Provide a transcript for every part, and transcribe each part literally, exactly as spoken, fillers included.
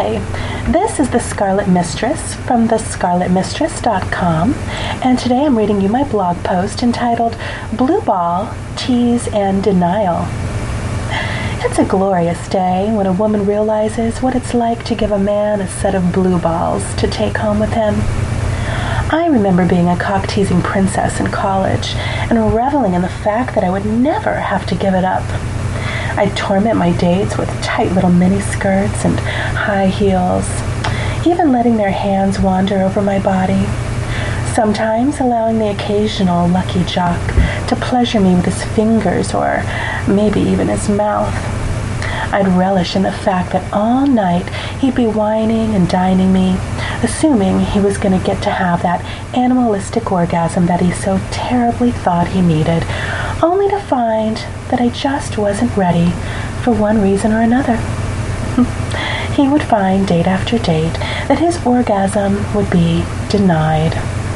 Hi, this is the Scarlet Mistress from the scarlet mistress dot com, and today I'm reading you my blog post entitled Blue Ball, Tease, and Denial. It's a glorious day when a woman realizes what it's like to give a man a set of blue balls to take home with him. I remember being a cock-teasing princess in college and reveling in the fact that I would never have to give it up. I'd torment my dates with tight little mini skirts and high heels, even letting their hands wander over my body, sometimes allowing the occasional lucky jock to pleasure me with his fingers or maybe even his mouth. I'd relish in the fact that all night he'd be whining and dining me, assuming he was going to get to have that animalistic orgasm that he so terribly thought he needed, only to find that I just wasn't ready for one reason or another. He would find date after date that his orgasm would be denied.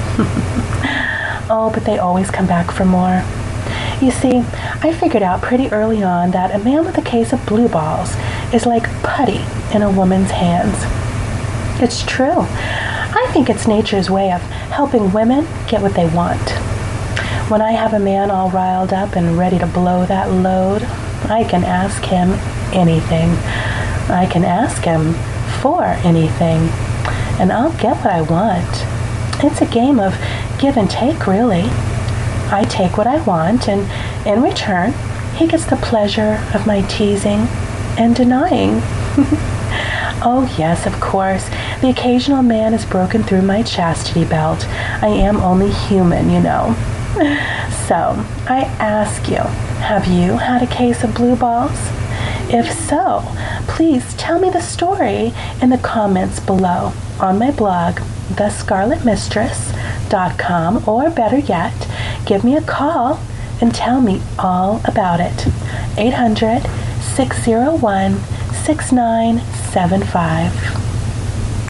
Oh, but they always come back for more. You see, I figured out pretty early on that a man with a case of blue balls is like putty in a woman's hands. It's true. I think it's nature's way of helping women get what they want. When I have a man all riled up and ready to blow that load, I can ask him anything. I can ask him for anything, and I'll get what I want. It's a game of give and take, really. I take what I want, and in return, he gets the pleasure of my teasing and denying. Oh yes, of course, the occasional man has broken through my chastity belt. I am only human, you know. So, I ask you, have you had a case of blue balls? If so, please tell me the story in the comments below on my blog, the scarlet mistress dot com, or better yet, give me a call and tell me all about it. eight hundred, six oh one, six nine seven five.